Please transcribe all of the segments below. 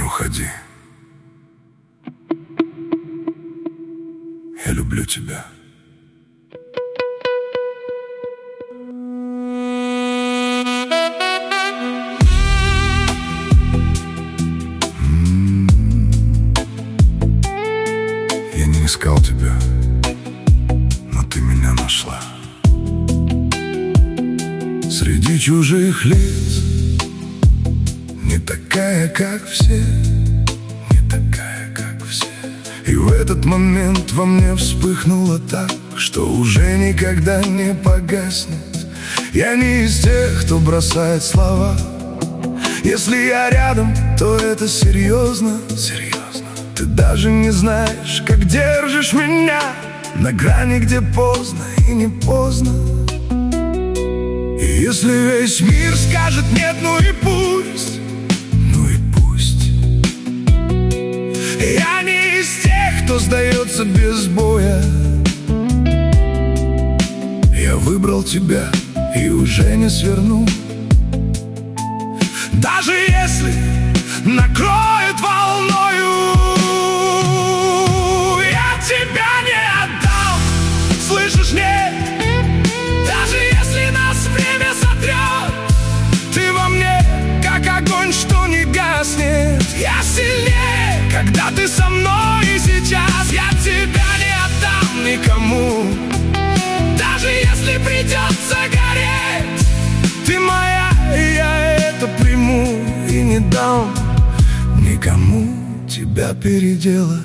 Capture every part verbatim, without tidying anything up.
уходи. Я люблю тебя. Я не искал тебя, но ты меня нашла. Среди чужих лиц, не такая, как все, не такая, как все. И в этот момент во мне вспыхнуло так, что уже никогда не погаснет. Я не из тех, кто бросает слова. Если я рядом, то это серьезно, серьезно. Ты даже не знаешь, как держишь меня на грани, где поздно и не поздно. И если весь мир скажет нет, ну и пусть, ну и пусть. Я не из тех, кто сдается без боя. Я выбрал тебя и уже не сверну. Даже если накроет волною, я тебя не отдам, слышишь, нет. Даже если нас время сотрет, ты во мне, как огонь, что не гаснет. Я сильнее, когда ты со мной, и сейчас я тебя не отдам никому. Даже если придется гореть, ты моя, и я это приму. И не дам никому тебя переделать.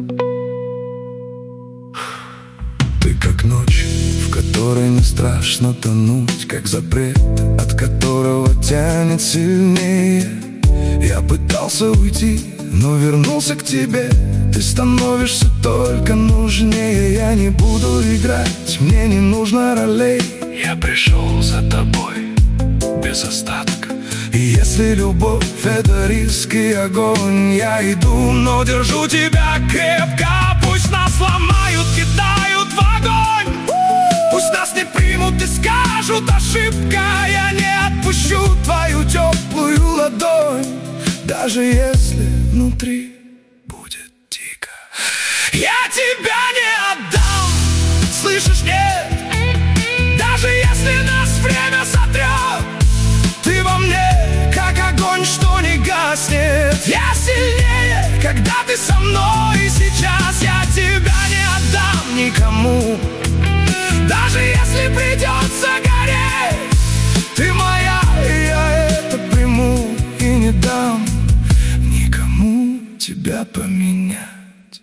Ты как ночь, в которой не страшно тонуть, как запрет, от которого тянет сильнее. Я пытался уйти, но вернулся к тебе. Ты становишься только нужнее. Я не буду играть, мне не нужно ролей. Я пришел за тобой без остатка. И если любовь — это риск и огонь, я иду, но держу тебя крепко. Пусть нас ломают, кидают в огонь, пусть нас не примут и скажут ошибка. Я не отпущу твою теплую ладонь, даже если внутри будет дико. Я тебя не отдам, слышишь, нет. Даже если нас время сотрет, ты во мне, как огонь, что не гаснет. Я сильнее, когда ты со мной, и сейчас я тебя не отдам никому. Даже если придется гореть, ты моя, и я это приму. И не дам никому тебя поменять.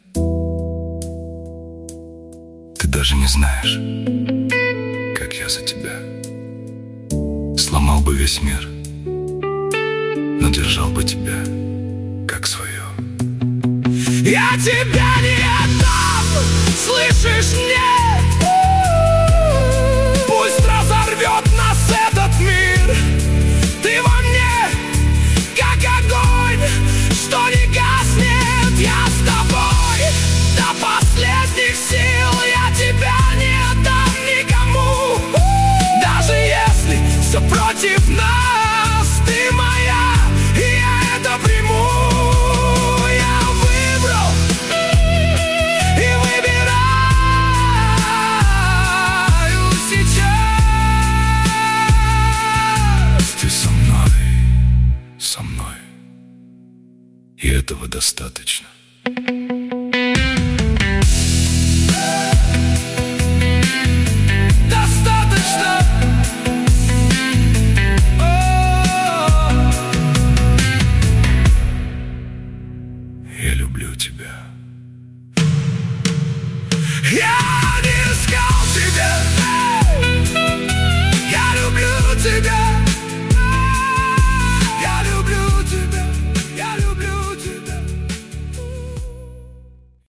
Ты даже не знаешь, как я за тебя сломал бы весь мир, но держал бы тебя как свое. Я тебя не отдам, слышишь, нет. Пусть разорвет нас этот мир, ты во мне, как огонь, что не гаснет. Я с тобой до последних сил. Я тебя не отдам никому. Даже если все против нас, ты моя, и я это приму. Я выбрал и выбираю сейчас. Ты со мной, со мной, и этого достаточно. Я люблю тебя. Я не искал тебя, я люблю тебя.